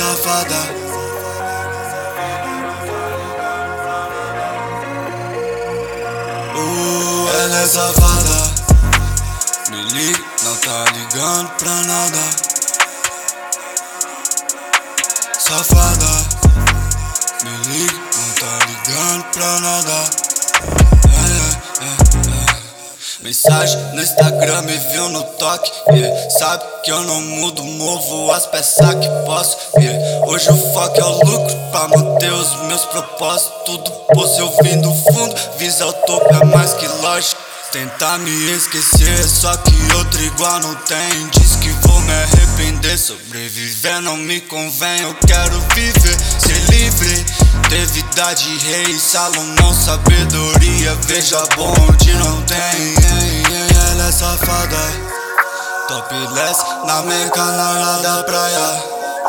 safada. Ela é safada. Me liga, não tá ligando pra nada. Safada. Me liga, não tá ligando pra nada. Mensagem no Instagram, me viu no toque, sabe que eu não mudo, movo as peças que posso, hoje o foco é o lucro, pra manter os meus propósitos. Tudo posto, eu vim do fundo, visa o topo, é mais que lógico. Tentar me esquecer, só que outro igual não tem. Diz que vou me arrepender, sobreviver não me convém. Eu quero viver, ser livre, ter vida de rei, Salomão, sabedoria, veja bom onde não tem. Ela é safada, topless na meca na hora da praia.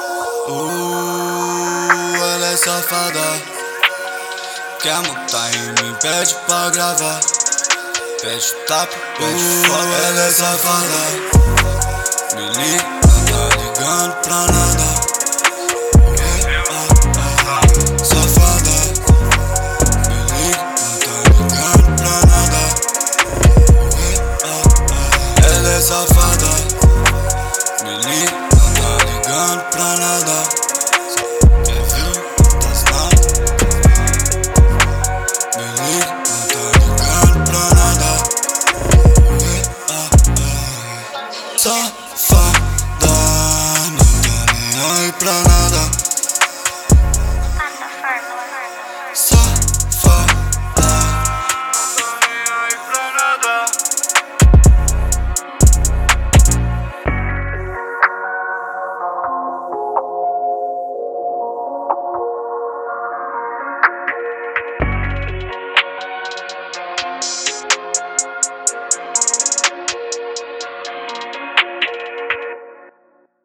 Ela é safada, quer montar em mim, pede pra gravar. Pede tapa, pede foto. Ela é safada. Me liga, não tá ligando pra nada. Safada. Me liga, não tá ligando pra nada. Ela é safada. Me liga, não tá ligando pra nada. Quer ver das nada? Me liga, não tá ligando pra nada. Safada, não tá nem aí pra nada.